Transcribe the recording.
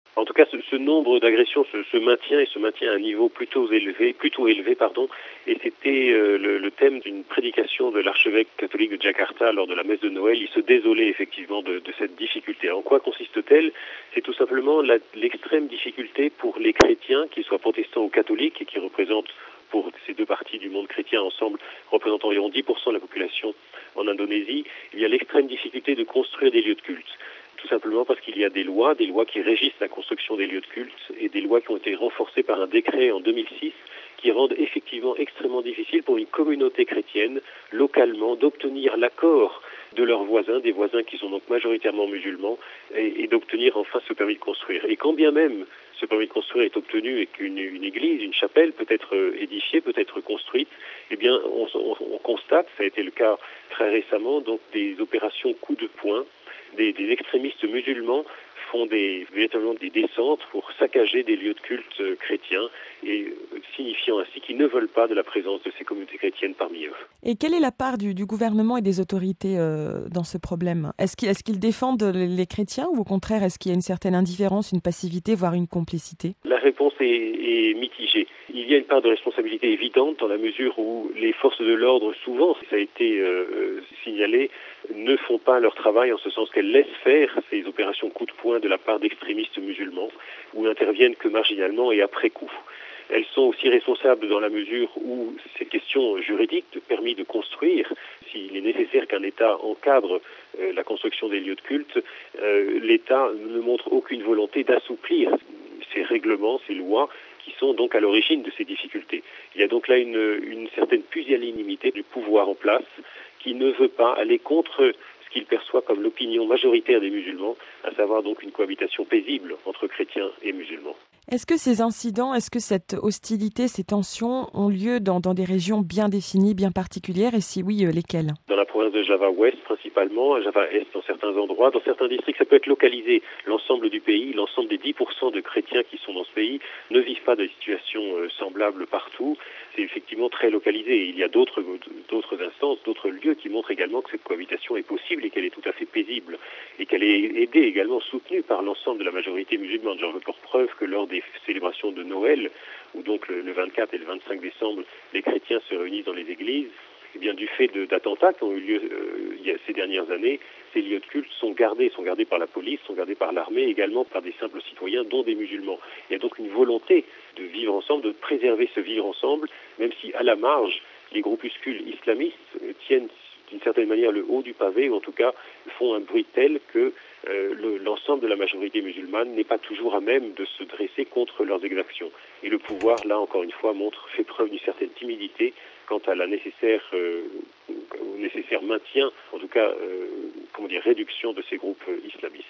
En tout cas, ce nombre d'agressions se maintient et se maintient à un niveau plutôt élevé, et c'était le thème d'une prédication de l'archevêque catholique de Jakarta lors de la messe de Noël. Il se désolait effectivement de cette difficulté. En quoi consiste-t-elle? C'est tout simplement l'extrême difficulté pour les chrétiens, qu'ils soient protestants ou catholiques, et qui représentent, pour ces deux parties du monde chrétien ensemble, représentent environ 10% de la population en Indonésie. Il y a l'extrême difficulté de construire des lieux de culte. Tout simplement parce qu'il y a des lois qui régissent la construction des lieux de culte, et des lois qui ont été renforcées par un décret en 2006 qui rendent effectivement extrêmement difficile pour une communauté chrétienne localement d'obtenir l'accord de leurs voisins, des voisins qui sont donc majoritairement musulmans, et d'obtenir enfin ce permis de construire. Et quand bien même ce permis de construire est obtenu et qu'une église, une chapelle peut être édifiée, peut être construite, eh bien on constate, ça a été le cas très récemment, donc des opérations coup de poing. Des extrémistes musulmans font véritablement des descentes pour saccager des lieux de culte chrétiens, et signifiant ainsi qu'ils ne veulent pas de la présence de ces communautés chrétiennes parmi eux. Et quelle est la part du gouvernement et des autorités dans ce problème? Est-ce qu'ils défendent les chrétiens, ou au contraire, est-ce qu'il y a une certaine indifférence, une passivité, voire une complicité? La réponse est mitigée. Il y a une part de responsabilité évidente dans la mesure où les forces de l'ordre, souvent, ça a été signalé, ne font pas leur travail, en ce sens qu'elles laissent faire ces opérations coup de poing de la part d'extrémistes musulmans, ou n'interviennent que marginalement et après coup. Elles sont aussi responsables dans la mesure où ces questions juridiques de permis de construire, s'il est nécessaire qu'un État encadre la construction des lieux de culte, l'État ne montre aucune volonté d'assouplir ces règlements, ces lois, qui sont donc à l'origine de ces difficultés. Il y a donc là une certaine pusillanimité du pouvoir en place, qui ne veut pas aller contre ce qu'il perçoit comme l'opinion majoritaire des musulmans, à savoir donc une cohabitation paisible entre chrétiens et musulmans. Est-ce que ces incidents, est-ce que cette hostilité, ces tensions ont lieu dans des régions bien définies, bien particulières, et si oui, lesquelles? Dans la province de Java Ouest principalement, à Java Est dans certains endroits, dans certains districts ça peut être localisé. L'ensemble du pays, l'ensemble des 10% de chrétiens qui sont dans ce pays ne vivent pas de situations semblables partout. C'est effectivement très localisé. Il y a d'autres instances, d'autres lieux qui montrent également que cette cohabitation est possible et qu'elle est tout à fait paisible, et qu'elle est aidée également, soutenue par l'ensemble de la majorité musulmane. J'en veux pour preuve que lors des célébrations de Noël, où donc le 24 et le 25 décembre, les chrétiens se réunissent dans les églises, eh bien, du fait d'attentats qui ont eu lieu ces dernières années, ces lieux de culte sont gardés par la police, sont gardés par l'armée, également par des simples citoyens, dont des musulmans. Il y a donc une volonté de vivre ensemble, de préserver ce vivre ensemble, même si à la marge, les groupuscules islamistes tiennent d'une certaine manière le haut du pavé, ou en tout cas font un bruit tel que l'ensemble de la majorité musulmane n'est pas toujours à même de se dresser contre leurs exactions. Et le pouvoir, là encore une fois, fait preuve d'une certaine timidité quant à au nécessaire maintien, en tout cas, réduction de ces groupes islamistes.